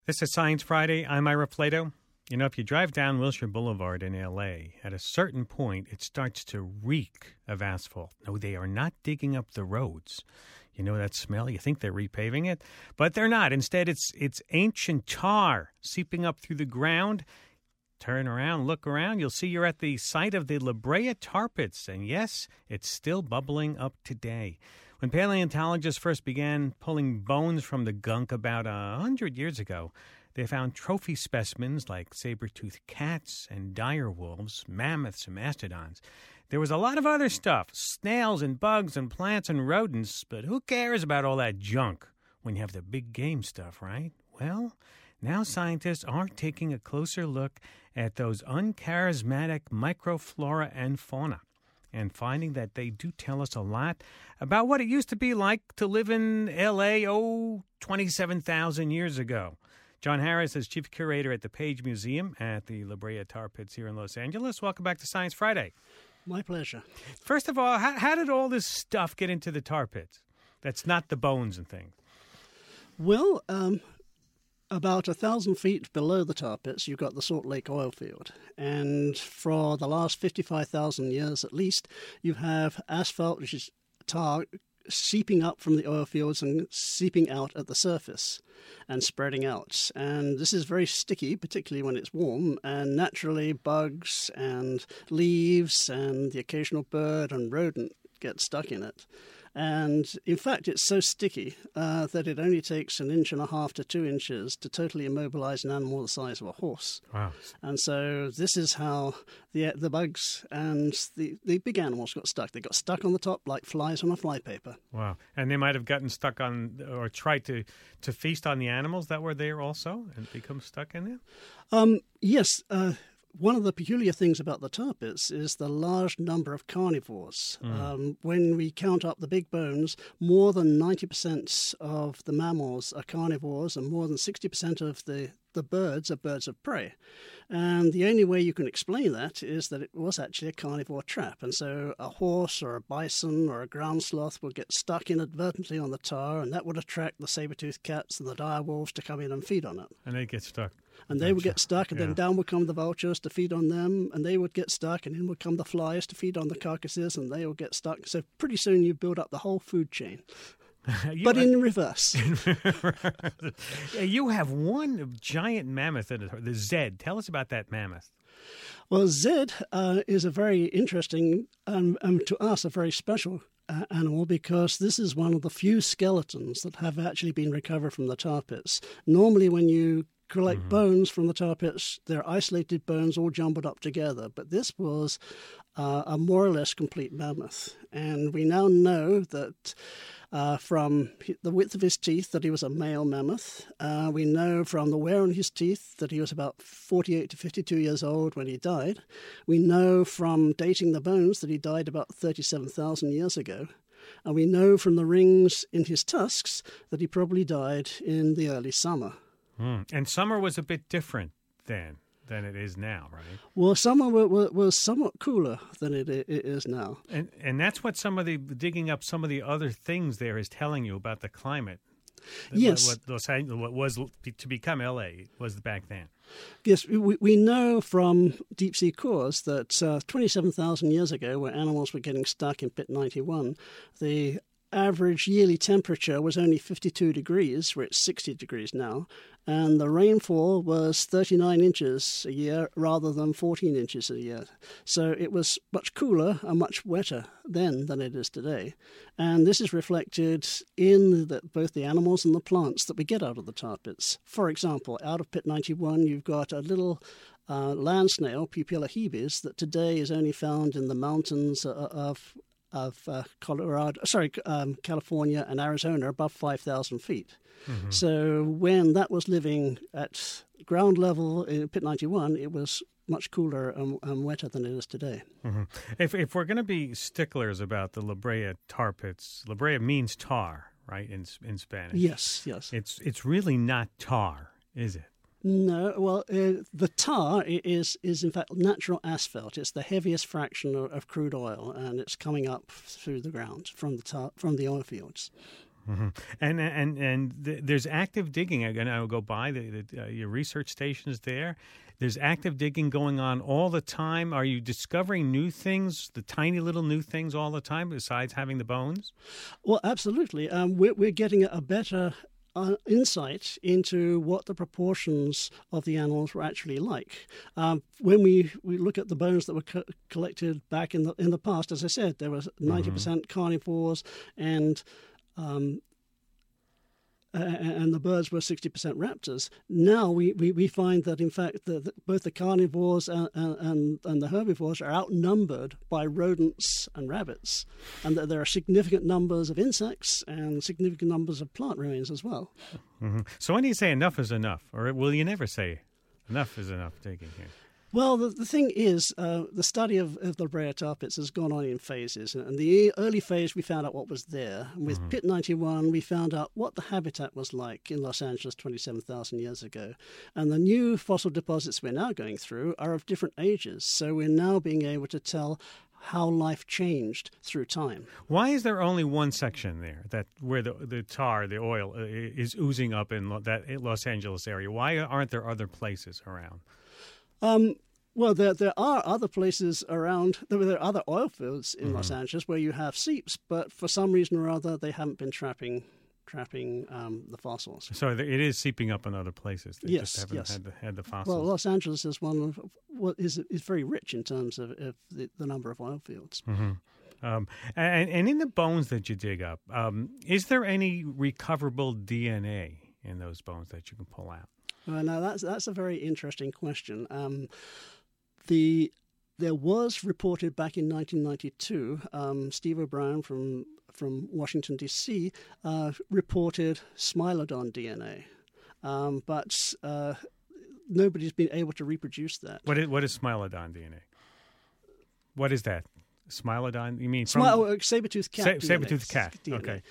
This is Science Friday. I'm Ira Flato. You know, if you drive down Wilshire Boulevard in L.A., at a certain point, it starts to reek of asphalt. No, they are not digging up the roads. You know that smell? You think they're repaving it, but they're not. Instead, it's ancient tar seeping up through the ground. Turn around, look around. You'll see you're at the site of the La Brea Tar Pits, and yes, it's still bubbling up today. When paleontologists first began pulling bones from the gunk about 100 years ago, they found trophy specimens like saber-toothed cats and dire wolves, mammoths and mastodons. There was a lot of other stuff, snails and bugs and plants and rodents, but who cares about all that junk when you have the big game stuff, right? Well, now scientists are taking a closer look at those uncharismatic microflora and fauna, and finding that they do tell us a lot about what it used to be like to live in L.A., 27,000 years ago. John Harris is chief curator at the Page Museum at the La Brea Tar Pits here in Los Angeles. Welcome back to Science Friday. My pleasure. First of all, how did all this stuff get into the tar pits? That's not the bones and things. Well, about 1,000 feet below the tar pits, you've got the Salt Lake oil field. And for the last 55,000 years at least, you have asphalt, which is tar, seeping up from the oil fields and seeping out at the surface and spreading out. And this is very sticky, particularly when it's warm, and naturally bugs and leaves and the occasional bird and rodent get stuck in it. And in fact, it's so sticky that it only takes 1.5 inches to 2 inches to totally immobilize an animal the size of a horse. Wow. And so this is how the bugs and the big animals got stuck. They got stuck on the top like flies on a flypaper. Wow. And they might have gotten stuck on or tried to feast on the animals that were there also and become stuck in there? Yes. One of the peculiar things about the tar pits is the large number of carnivores. When we count up the big bones, more than 90% of the mammals are carnivores and more than 60% of the birds are birds of prey. And the only way you can explain that is that it was actually a carnivore trap. And so a horse or a bison or a ground sloth would get stuck inadvertently on the tar, and that would attract the saber-toothed cats and the dire wolves to come in and feed on it. And they get stuck. And they would get stuck, and then down would come the vultures to feed on them, and they would get stuck, and in would come the flies to feed on the carcasses, and they would get stuck. So pretty soon you build up the whole food chain. But in reverse. You have one giant mammoth, the Zed. Tell us about that mammoth. Well, Zed is a very interesting, and to us, a very special animal, because this is one of the few skeletons that have actually been recovered from the tar pits. Normally, when you collect bones from the tar pits, they're isolated bones all jumbled up together. But this was a more or less complete mammoth. And we now know that from the width of his teeth that he was a male mammoth. We know from the wear on his teeth that he was about 48 to 52 years old when he died. We know from dating the bones that he died about 37,000 years ago. And we know from the rings in his tusks that he probably died in the early summer. And summer was a bit different then than it is now, right? Well, summer was somewhat cooler than it is now. And that's what some of the digging up some of the other things there is telling you about the climate. Yes. What was to become L.A. was back then. Yes, we know from deep-sea cores that 27,000 years ago, where animals were getting stuck in Pit 91, the average yearly temperature was only 52 degrees, where it's 60 degrees now, and the rainfall was 39 inches a year rather than 14 inches a year. So it was much cooler and much wetter then than it is today. And this is reflected in both the animals and the plants that we get out of the tar pits. For example, out of Pit 91, you've got a little land snail, Pupilla hebes, that today is only found in the mountains of California and Arizona above 5,000 feet. So when that was living at ground level in Pit 91, it was much cooler and wetter than it is today. If we're going to be sticklers about the La Brea tar pits, La Brea means tar, right, in Spanish? Yes. It's really not tar, is it? No, well, the tar is in fact natural asphalt. It's the heaviest fraction of crude oil, and it's coming up through the ground from the oil fields. Mm-hmm. There's active digging. I'll go by your research stations there. There's active digging going on all the time. Are you discovering new things, the tiny little new things all the time, besides having the bones? Well, absolutely. We're getting a better insight into what the proportions of the animals were actually like. When we look at the bones that were collected back in the past, as I said, there was 90% carnivores and the birds were 60% raptors. Now we find that, in fact, both the carnivores and the herbivores are outnumbered by rodents and rabbits, and that there are significant numbers of insects and significant numbers of plant remains as well. Mm-hmm. So when do you say enough is enough? Or will you never say enough is enough digging here? Well, the thing is, the study of the La Brea tar pits has gone on in phases. And the early phase, we found out what was there. And with Pit 91, we found out what the habitat was like in Los Angeles 27,000 years ago. And the new fossil deposits we're now going through are of different ages. So we're now being able to tell how life changed through time. Why is there only one section there where the tar, the oil, is oozing up in that Los Angeles area? Why aren't there other places around? Well, there are other places around. There are other oil fields in Los Angeles where you have seeps, but for some reason or other, they haven't been trapping the fossils. So it is seeping up in other places. They yes, just haven't had the fossils. Well, Los Angeles is one of what is very rich in terms of the number of oil fields. Mm-hmm. And in the bones that you dig up, is there any recoverable DNA in those bones that you can pull out? Well, now that's a very interesting question. There was reported back in 1992, Steve O'Brien from Washington, D.C., reported Smilodon DNA, but nobody's been able to reproduce that. What is Smilodon DNA? What is that? Smilodon? You mean saber-toothed cat? Saber-toothed cat. DNA. Okay.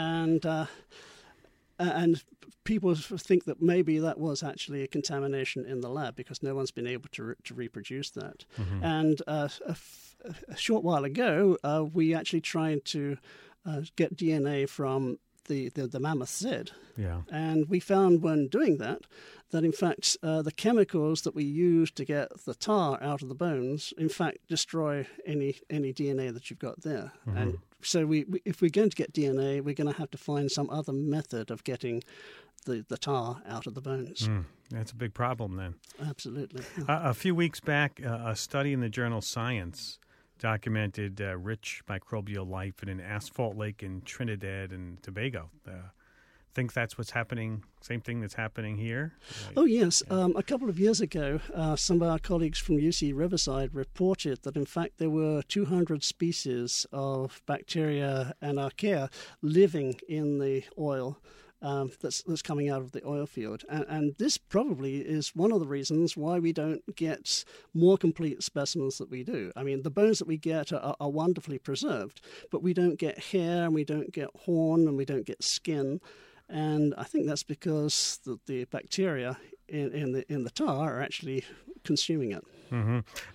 And people think that maybe that was actually a contamination in the lab because no one's been able to reproduce that. Mm-hmm. And a short while ago, we actually tried to get DNA from the mammoth Z. Yeah. And we found when doing that in fact the chemicals that we use to get the tar out of the bones in fact destroy any DNA that you've got there. Mm-hmm. And so if we're going to get DNA, we're going to have to find some other method of getting the tar out of the bones. That's a big problem then. Absolutely. A few weeks back, a study in the journal Science documented rich microbial life in an asphalt lake in Trinidad and Tobago. Think that's what's happening, same thing that's happening here? Oh, yes. Yeah. A couple of years ago, some of our colleagues from UC Riverside reported that, in fact, there were 200 species of bacteria and archaea living in the oil that's coming out of the oil field. And this probably is one of the reasons why we don't get more complete specimens that we do. I mean, the bones that we get are wonderfully preserved, but we don't get hair, and we don't get horn, and we don't get skin. And I think that's because the bacteria in the tar are actually consuming it. Mm-hmm.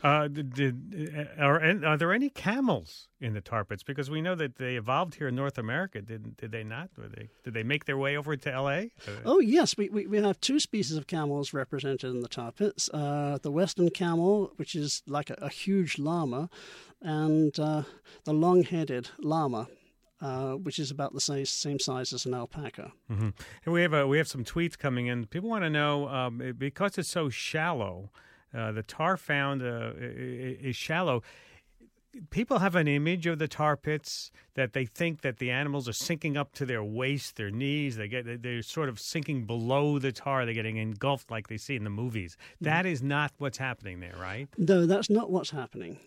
Are there any camels in the tar pits? Because we know that they evolved here in North America. Did they not? Did they make their way over to L.A.? Oh, yes. We have two species of camels represented in the tar pits. The western camel, which is like a huge llama, and the long-headed llama, which is about the same size as an alpaca. Mm-hmm. And we have some tweets coming in. People want to know, because it's so shallow, the tar found is shallow. People have an image of the tar pits that they think that the animals are sinking up to their waist, their knees. They're sort of sinking below the tar. They're getting engulfed like they see in the movies. That is not what's happening there, right? No, that's not what's happening.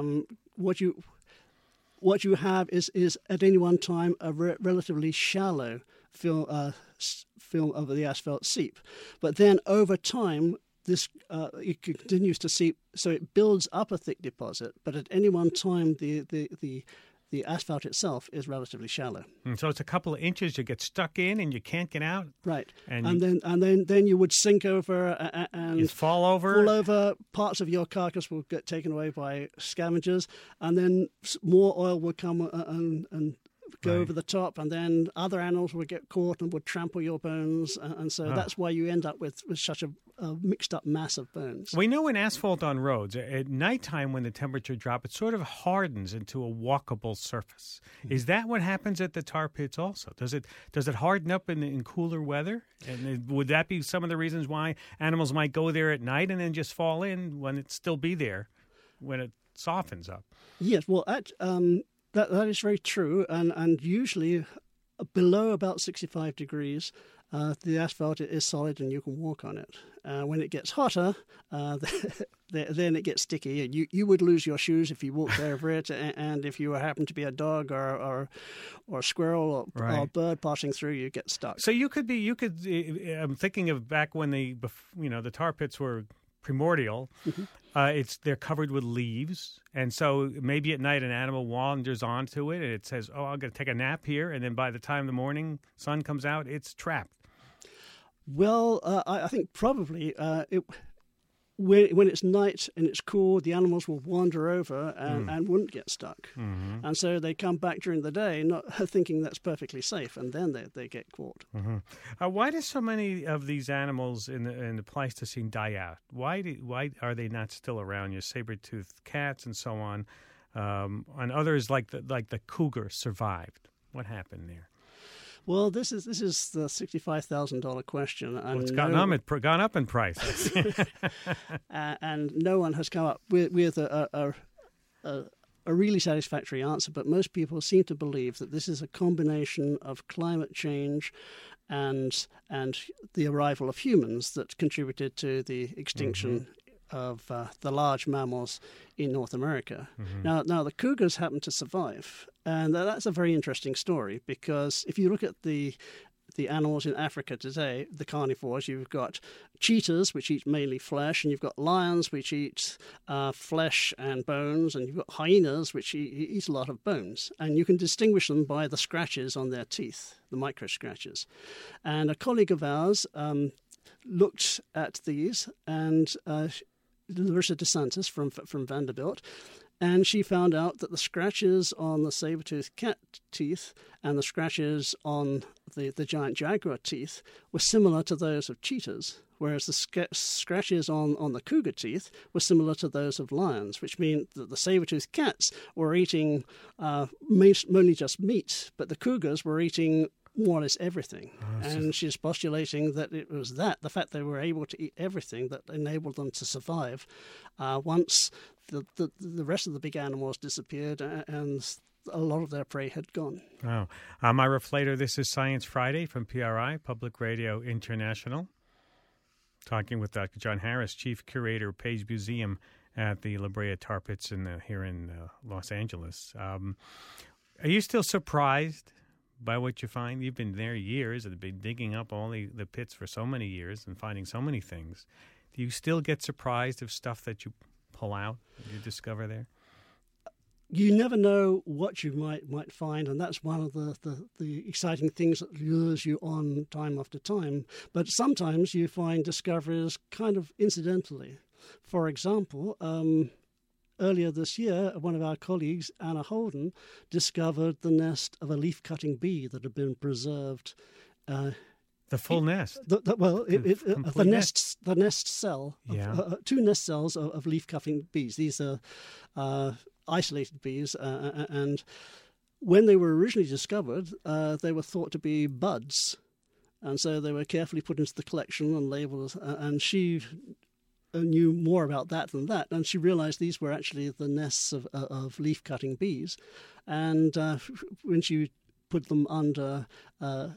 What you have is at any one time a relatively shallow film of the asphalt seep, but then over time this it continues to seep, so it builds up a thick deposit. But at any one time, the asphalt itself is relatively shallow. So it's a couple of inches you get stuck in and you can't get out. Right, and then you would sink over and fall over. Parts of your carcass will get taken away by scavengers, and then more oil will come go over the top, and then other animals would get caught and would trample your bones, and so that's why you end up with such a mixed-up mass of bones. We know in asphalt on roads, at nighttime when the temperature drops, it sort of hardens into a walkable surface. Is that what happens at the tar pits also? Does it harden up in cooler weather? And would that be some of the reasons why animals might go there at night and then just fall in when it still be there when it softens up? Yes, well, that is very true, and usually below about 65 degrees, the asphalt is solid and you can walk on it. When it gets hotter, then it gets sticky, and you would lose your shoes if you walked over it, and if you happen to be a dog or a squirrel or a bird passing through, you get stuck. So I'm thinking of back when the tar pits were primordial. They're covered with leaves, and so maybe at night an animal wanders onto it and it says, "Oh, I'm going to take a nap here," and then by the time the morning sun comes out, it's trapped. Well, I think probably when it's night and it's cool, the animals will wander over and wouldn't get stuck. Mm-hmm. And so they come back during the day not thinking that's perfectly safe, and then they get caught. Mm-hmm. Why do so many of these animals in the Pleistocene die out? Why are they not still around? Your saber-toothed cats and so on, and others like the cougar survived. What happened there? Well, this is the $65,000 question. And it's gone up in price. And no one has come up with a really satisfactory answer, but most people seem to believe that this is a combination of climate change and the arrival of humans that contributed to the extinction of the large mammals in North America. Mm-hmm. Now the cougars happen to survive, and that's a very interesting story, because if you look at the animals in Africa today, the carnivores, you've got cheetahs, which eat mainly flesh, and you've got lions, which eat flesh and bones, and you've got hyenas, which eat a lot of bones. And you can distinguish them by the scratches on their teeth, the micro scratches. And a colleague of ours looked at these, and Larissa DeSantis from Vanderbilt, and she found out that the scratches on the saber-toothed cat teeth and the scratches on the giant jaguar teeth were similar to those of cheetahs, whereas the scratches on the cougar teeth were similar to those of lions, which means that the saber-toothed cats were eating mainly just meat, but the cougars were eating more or less everything. And she's postulating that it was the fact they were able to eat everything, that enabled them to survive once the rest of the big animals disappeared and a lot of their prey had gone. Wow. I'm Ira Flater. This is Science Friday from PRI, Public Radio International. Talking with Dr. John Harris, Chief Curator of Page Museum at the La Brea Tar Pits here in Los Angeles. Are you still surprised by what you find? You've been there years and been digging up all the pits for so many years and finding so many things. Do you still get surprised of stuff that you pull out, you discover there? You never know what you might find, and that's one of the exciting things that lures you on time after time. But sometimes you find discoveries kind of incidentally. For example, earlier this year, one of our colleagues, Anna Holden, discovered the nest of a leaf-cutting bee that had been preserved. The full nest? The nest cell, two nest cells of leaf-cutting bees. These are isolated bees, and when they were originally discovered, they were thought to be buds, and so they were carefully put into the collection and labeled, and she knew more about that than that, and she realized these were actually the nests of leaf-cutting bees. And when she put them under a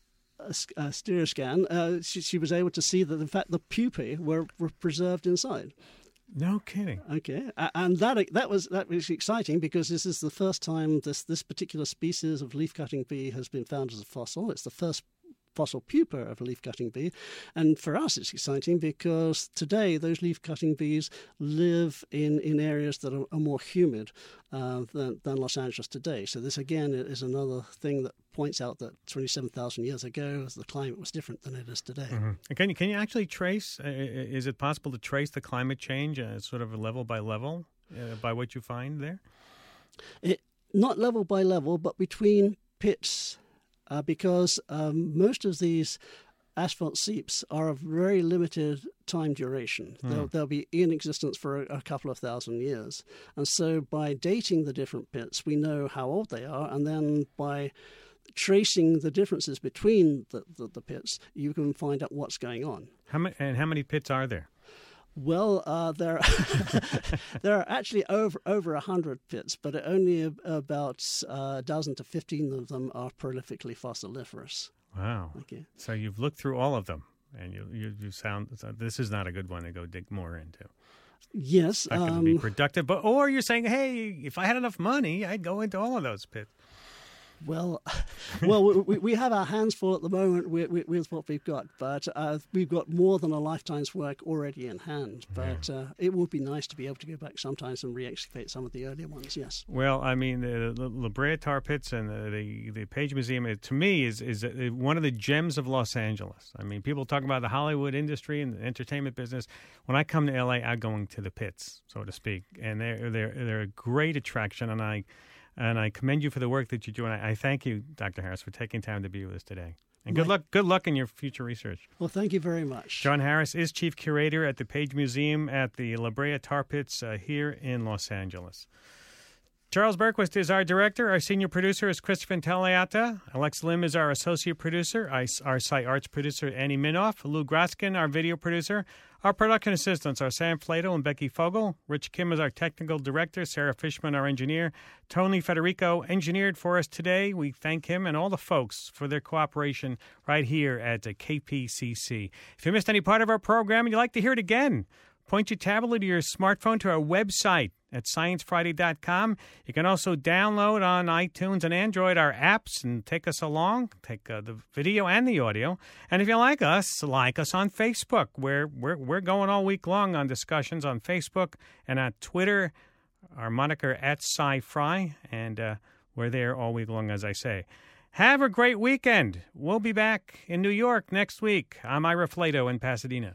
stereoscan, she was able to see that, in fact, the pupae were preserved inside. No kidding. Okay, and that was exciting, because this is the first time this particular species of leaf-cutting bee has been found as a fossil. It's the first fossil pupa of a leaf-cutting bee. And for us, it's exciting because today those leaf-cutting bees live in areas that are more humid than Los Angeles today. So this, again, is another thing that points out that 27,000 years ago, the climate was different than it is today. Mm-hmm. Can you actually trace, is it possible to trace the climate change sort of level by level by what you find there? Not level by level, but between pits because most of these asphalt seeps are of very limited time duration. They'll be in existence for a couple of thousand years. And so by dating the different pits, we know how old they are, and then by tracing the differences between the pits, you can find out what's going on. How many pits are there? Well, there are actually over 100 pits, but only about a dozen to 15 of them are prolifically fossiliferous. Wow. Okay. So you've looked through all of them, and you sound this is not a good one to go dig more into. Yes. Not going to be productive, or you're saying, hey, if I had enough money, I'd go into all of those pits. Well, we have our hands full at the moment with what we've got, but we've got more than a lifetime's work already in hand. But it would be nice to be able to go back sometimes and re-excavate some of the earlier ones, yes. Well, I mean, the La Brea Tar Pits and the Page Museum, to me, is one of the gems of Los Angeles. I mean, people talk about the Hollywood industry and the entertainment business. When I come to L.A., I'm going to the pits, so to speak, and they're a great attraction, and I commend you for the work that you do, and I thank you, Dr. Harris, for taking time to be with us today. And good luck in your future research. Well, thank you very much. John Harris is Chief Curator at the Page Museum at the La Brea Tar Pits here in Los Angeles. Charles Berquist is our director. Our senior producer is Christopher Intelliata. Alex Lim is our associate producer. Our site arts producer, Annie Minoff. Lou Graskin, our video producer. Our production assistants are Sam Flato and Becky Fogel. Rich Kim is our technical director. Sarah Fishman, our engineer. Tony Federico engineered for us today. We thank him and all the folks for their cooperation right here at KPCC. If you missed any part of our program and you'd like to hear it again, point your tablet or your smartphone to our website at sciencefriday.com. You can also download on iTunes and Android our apps and take us along, take the video and the audio. And if you like us on Facebook. We're going all week long on discussions on Facebook and on Twitter, our moniker at SciFri, and we're there all week long, as I say. Have a great weekend. We'll be back in New York next week. I'm Ira Flato in Pasadena.